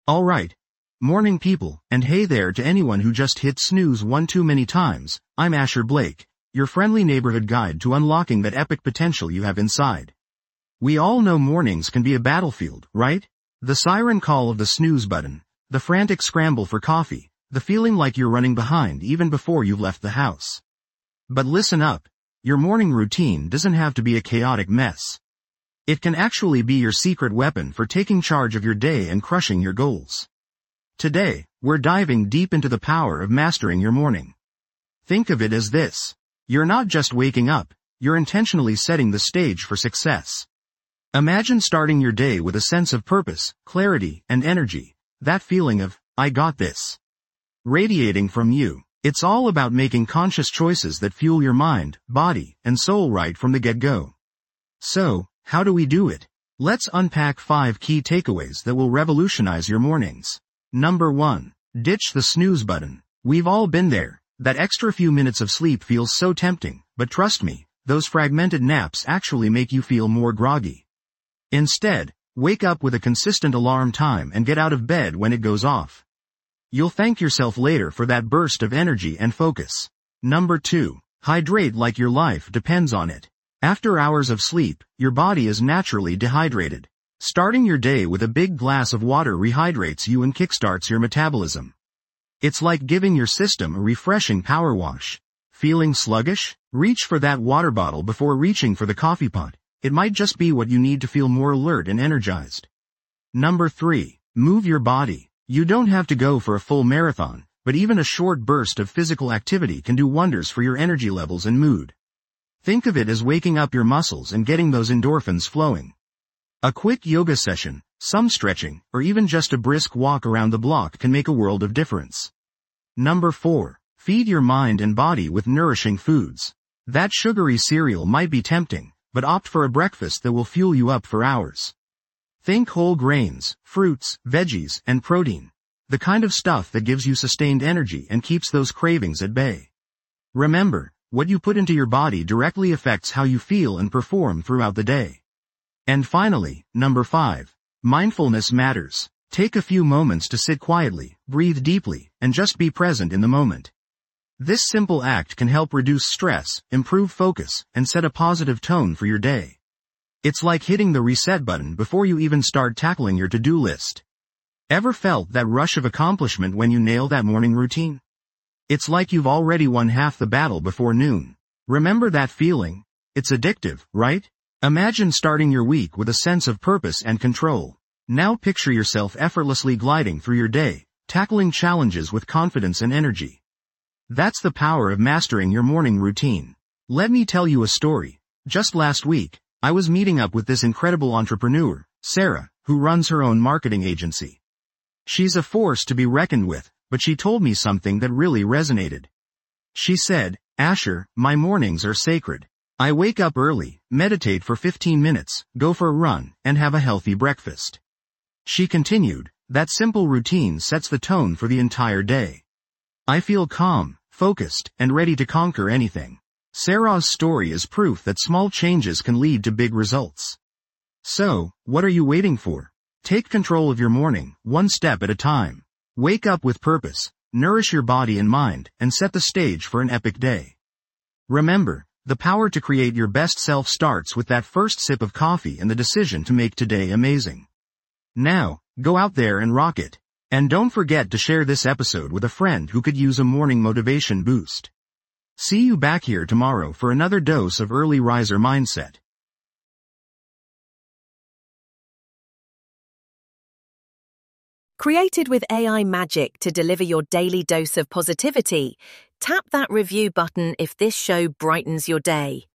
Alright. Morning people, and hey there to anyone who just hit snooze one too many times. I'm Asher Blake, your friendly neighborhood guide to unlocking that epic potential you have inside. We all know mornings can be a battlefield, right? The siren call of the snooze button, the frantic scramble for coffee, the feeling like you're running behind even before you've left the house. But listen up, your morning routine doesn't have to be a chaotic mess. It can actually be your secret weapon for taking charge of your day and crushing your goals. Today, we're diving deep into the power of mastering your morning. Think of it as this. You're not just waking up, you're intentionally setting the stage for success. Imagine starting your day with a sense of purpose, clarity, and energy, that feeling of, I got this, radiating from you. It's all about making conscious choices that fuel your mind, body, and soul right from the get-go. So, how do we do it? Let's unpack 5 key takeaways that will revolutionize your mornings. Number 1. Ditch the snooze button. We've all been there. That extra few minutes of sleep feels so tempting, but trust me, those fragmented naps actually make you feel more groggy. Instead, wake up with a consistent alarm time and get out of bed when it goes off. You'll thank yourself later for that burst of energy and focus. Number 2. Hydrate like your life depends on it. After hours of sleep, your body is naturally dehydrated. Starting your day with a big glass of water rehydrates you and kickstarts your metabolism. It's like giving your system a refreshing power wash. Feeling sluggish? Reach for that water bottle before reaching for the coffee pot. It might just be what you need to feel more alert and energized. Number 3. Move your body. You don't have to go for a full marathon, but even a short burst of physical activity can do wonders for your energy levels and mood. Think of it as waking up your muscles and getting those endorphins flowing. A quick yoga session, some stretching, or even just a brisk walk around the block can make a world of difference. Number 4. Feed your mind and body with nourishing foods. That sugary cereal might be tempting, but opt for a breakfast that will fuel you up for hours. Think whole grains, fruits, veggies, and protein. The kind of stuff that gives you sustained energy and keeps those cravings at bay. Remember, what you put into your body directly affects how you feel and perform throughout the day. And finally, number 5. Mindfulness matters. Take a few moments to sit quietly, breathe deeply, and just be present in the moment. This simple act can help reduce stress, improve focus, and set a positive tone for your day. It's like hitting the reset button before you even start tackling your to-do list. Ever felt that rush of accomplishment when you nail that morning routine? It's like you've already won half the battle before noon. Remember that feeling? It's addictive, right? Imagine starting your week with a sense of purpose and control. Now picture yourself effortlessly gliding through your day, tackling challenges with confidence and energy. That's the power of mastering your morning routine. Let me tell you a story. Just last week, I was meeting up with this incredible entrepreneur, Sarah, who runs her own marketing agency. She's a force to be reckoned with, but she told me something that really resonated. She said, Asher, my mornings are sacred. I wake up early, meditate for 15 minutes, go for a run, and have a healthy breakfast. She continued, that simple routine sets the tone for the entire day. I feel calm, focused, and ready to conquer anything. Sarah's story is proof that small changes can lead to big results. So, what are you waiting for? Take control of your morning, one step at a time. Wake up with purpose, nourish your body and mind, and set the stage for an epic day. Remember, the power to create your best self starts with that first sip of coffee and the decision to make today amazing. Now, go out there and rock it. And don't forget to share this episode with a friend who could use a morning motivation boost. See you back here tomorrow for another dose of early riser mindset. Created with AI magic to deliver your daily dose of positivity, tap that review button if this show brightens your day.